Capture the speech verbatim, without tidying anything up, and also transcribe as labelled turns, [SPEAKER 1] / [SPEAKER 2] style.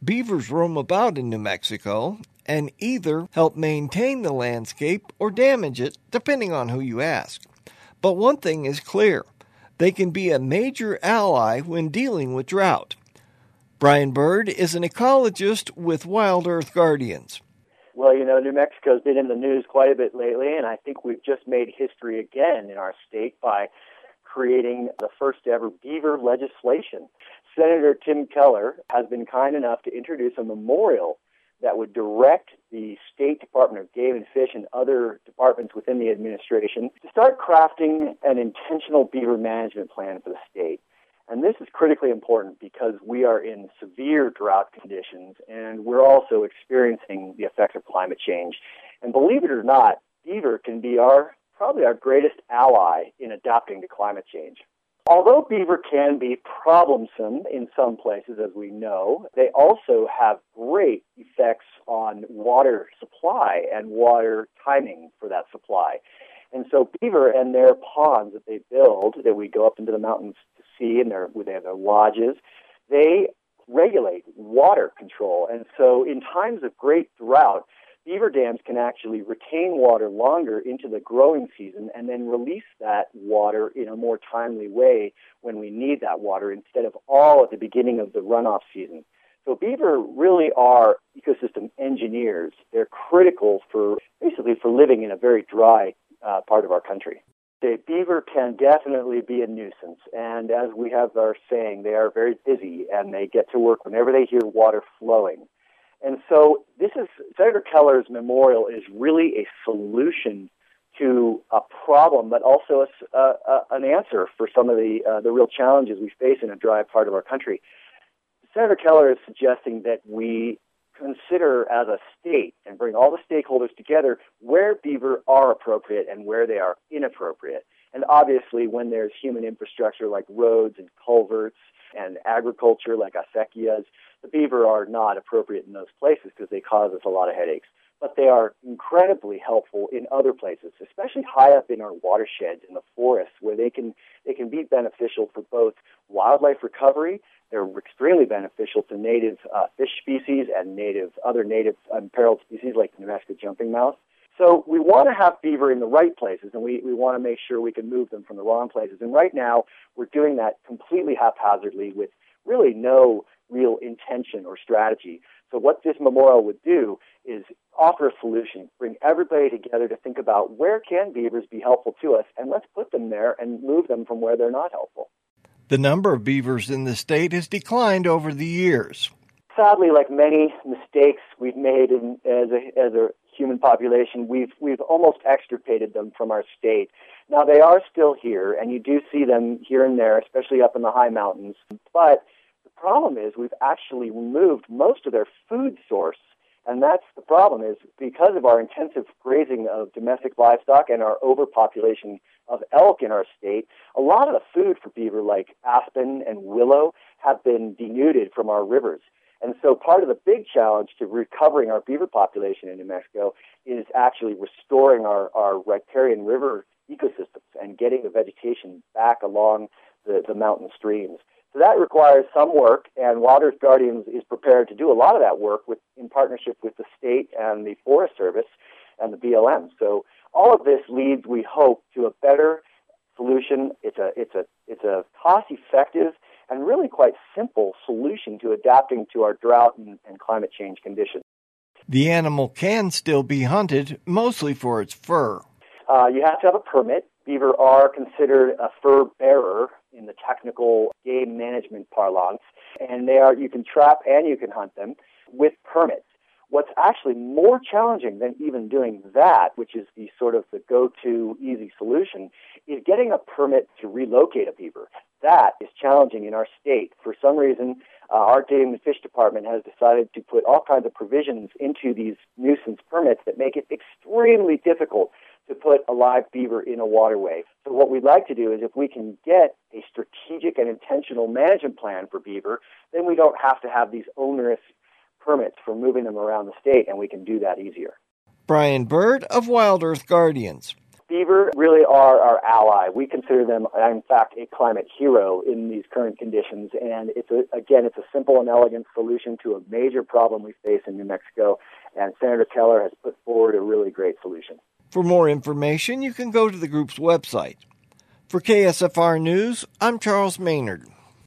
[SPEAKER 1] Beavers roam about in New Mexico and either help maintain the landscape or damage it, depending on who you ask. But one thing is clear. They can be a major ally when dealing with drought. Brian Bird is an ecologist with Wild Earth Guardians.
[SPEAKER 2] Well, you know, New Mexico's been in the news quite a bit lately, and I think we've just made history again in our state by creating the first ever beaver legislation. Senator Tim Keller has been kind enough to introduce a memorial that would direct the State Department of Game and Fish and other departments within the administration to start crafting an intentional beaver management plan for the state. And this is critically important because we are in severe drought conditions and we're also experiencing the effects of climate change. And believe it or not, beaver can be our probably our greatest ally in adapting to climate change. Although beaver can be problemsome in some places, as we know, they also have great effects on water supply and water timing for that supply. And so beaver and their ponds that they build, that we go up into the mountains to see, and their, they have their lodges, they regulate water control. And so in times of great drought, beaver dams can actually retain water longer into the growing season and then release that water in a more timely way when we need that water instead of all at the beginning of the runoff season. So beaver really are ecosystem engineers. They're critical for basically for living in a very dry uh, part of our country. The beaver can definitely be a nuisance, and as we have our saying, they are very busy and they get to work whenever they hear water flowing. And so this is, Senator Keller's memorial is really a solution to a problem, but also a, a, a, an answer for some of the, uh, the real challenges we face in a dry part of our country. Senator Keller is suggesting that we consider as a state and bring all the stakeholders together where beaver are appropriate and where they are inappropriate. And obviously when there's human infrastructure like roads and culverts and agriculture like acequias, the beaver are not appropriate in those places because they cause us a lot of headaches. But they are incredibly helpful in other places, especially high up in our watersheds in the forests, where they can they can be beneficial for both wildlife recovery. They're extremely beneficial to native uh, fish species and native other native imperiled species like the New Mexico jumping mouse. So we want to have beaver in the right places, and we, we want to make sure we can move them from the wrong places. And right now, we're doing that completely haphazardly with really no real intention or strategy. So what this memorial would do is offer a solution, bring everybody together to think about where can beavers be helpful to us, and let's put them there and move them from where they're not helpful.
[SPEAKER 1] The number of beavers in the state has declined over the years.
[SPEAKER 2] Sadly, like many mistakes we've made in, as a as a human population, we've we've almost extirpated them from our state. Now they are still here, and you do see them here and there, especially up in the high mountains. But the problem is we've actually removed most of their food source, and that's the problem. Is because of our intensive grazing of domestic livestock and our overpopulation of elk in our state, a lot of the food for beaver, like aspen and willow, have been denuded from our rivers. And so part of the big challenge to recovering our beaver population in New Mexico is actually restoring our, our riparian river ecosystems and getting the vegetation back along the, the mountain streams. So that requires some work, and Wild Earth Guardians is prepared to do a lot of that work with, in partnership with the state and the Forest Service and the B L M. So all of this leads, we hope, to a better solution. It's a, it's a, it's a cost-effective and really quite simple solution to adapting to our drought and, and climate change conditions.
[SPEAKER 1] The animal can still be hunted, mostly for its fur.
[SPEAKER 2] Uh, you have to have a permit. Beaver are considered a fur bearer in the technical game management parlance, and they are you can trap and you can hunt them with permits. What's actually more challenging than even doing that, which is the sort of the go-to easy solution, is getting a permit to relocate a beaver. That is challenging in our state. For some reason, uh, our Game and Fish Department has decided to put all kinds of provisions into these nuisance permits that make it extremely difficult to put a live beaver in a waterway. So what we'd like to do is if we can get a strategic and intentional management plan for beaver, then we don't have to have these onerous permits for moving them around the state, and we can do that easier.
[SPEAKER 1] Brian Bird of Wild Earth Guardians.
[SPEAKER 2] beaver really are our ally. We consider them, in fact, a climate hero in these current conditions. And it's a, again, it's a simple and elegant solution to a major problem we face in New Mexico. And Senator Keller has put forward a really great solution.
[SPEAKER 1] For more information, you can go to the group's website. For K S F R News, I'm Charles Maynard.